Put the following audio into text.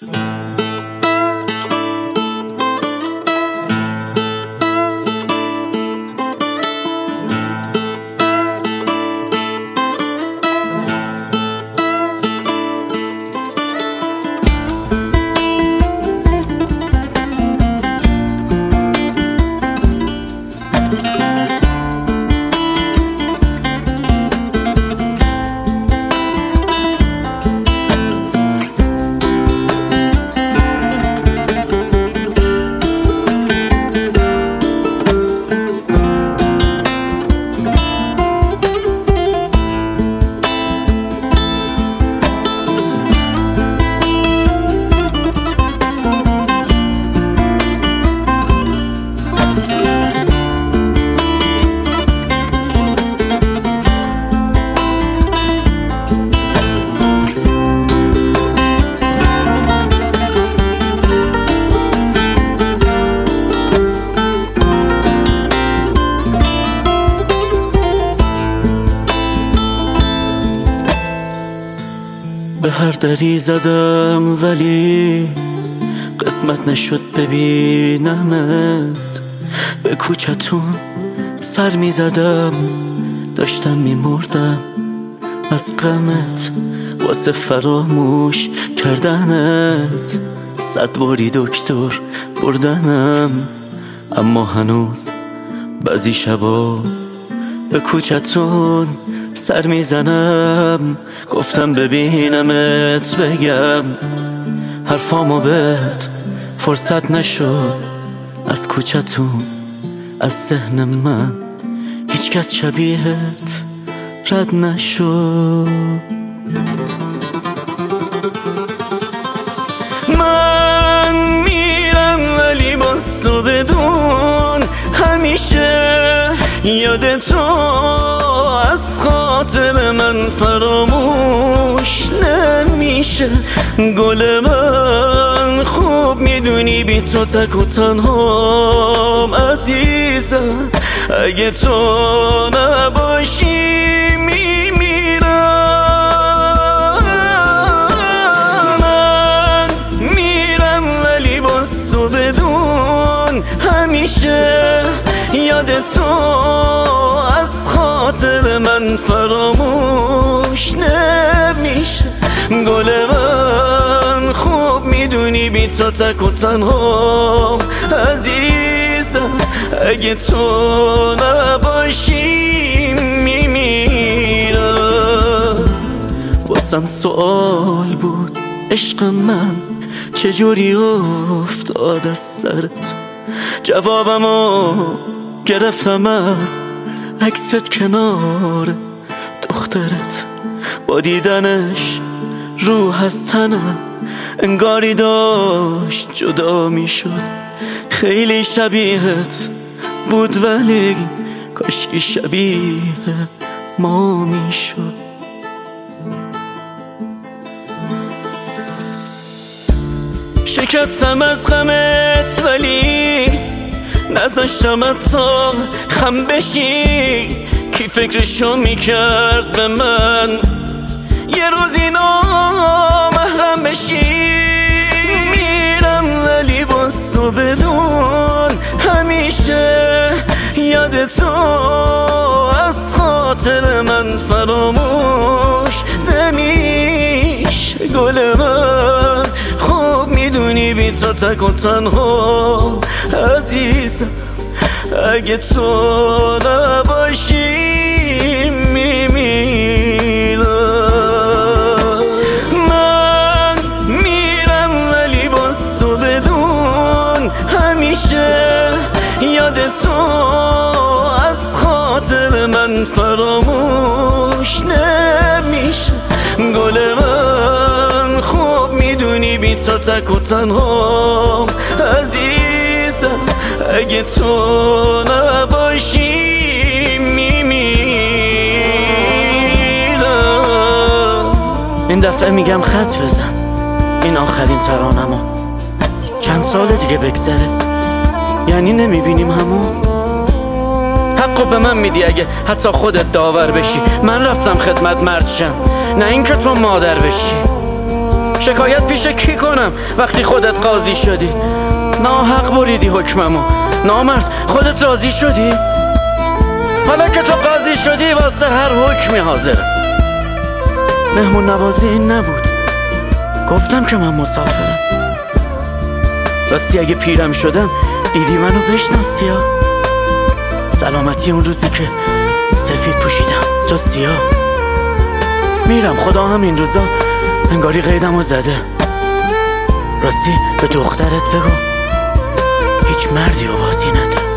به هر دری زدم ولی قسمت نشد ببینمت. به کوچتون سر می زدم، داشتم می مردم از غمت واسه فراموش کردنت. 100 باری دکتر بردنم، اما هنوز بعضی شبا به کوچتون سر میزنم. گفتم ببینمت بگم حرفامو بهت فرصت نشد. از کوچتون از ذهن من هیچ کس شبیهت رد نشد. من میرم ولی باز تو بدون همیشه یاد تو از خاطر من فراموش نمیشه. گل من خوب میدونی بی تو تک و تنهام عزیزم. اگه تو نباشی میمیرم. من میرم ولی باز تو بدون همیشه یاد تو از خاطر من فراموش نمیشه. گل من خوب میدونی بی تو تک و تنهام عزیزم. اگه تو نباشی میمیرم. واسم سوال بود عشق من چجوری افتاد از سرت. جوابمو گرفتم از عکست کنار دخترت. با دیدنش روح از تنم انگاری داشت جدا می شد. خیلی شبیهت بود ولی کاشکی شبیه ما می شد. شکستم از غمت ولی نذاشتم تا خم بشی. کی فکرشو میکرد به من یه روزی نامحرم بشی. میرم ولی باز تو بدون همیشه یاد تو از خاطر من فراموش نمیشه. گل من خوب میدونی بی تو تک و تنها عزیزم. اگه تو نباشی میمیرم. من میرم ولی باز تو بدون همیشه یاد تو از خاطر من فراموش نمیشه. گل من خوب میدونی بی تو تک و تنهام عزیزم. اگه تو نباشی میمیرم. این دفعه میگم خط بزن، این آخرین ترانمو. چند سال دیگه بگذره یعنی نمیبینیم همون. حقو به من میدی اگه حتی خودت داور بشی. من رفتم خدمت مرد شم، نه اینکه تو مادر بشی. شکایت پیش کی کنم وقتی خودت قاضی شدی؟ ناحق بریدی حکممو. نامرد خودت راضی شدی؟ حالا که تو قاضی شدی واسه هر حکمی حاضرم. مهمون نوازی این نبود. گفتم که من مسافرم. راستی اگه پیرم شدم دیدی منو بشناسی ها؟ سلامتی اون روزی که سفید پوشیدم تو سیاه. میرم خدا هم این روزا انگاری قیدمو زده. راستی به دخترت بگو هیچ مردی رو بازی نده.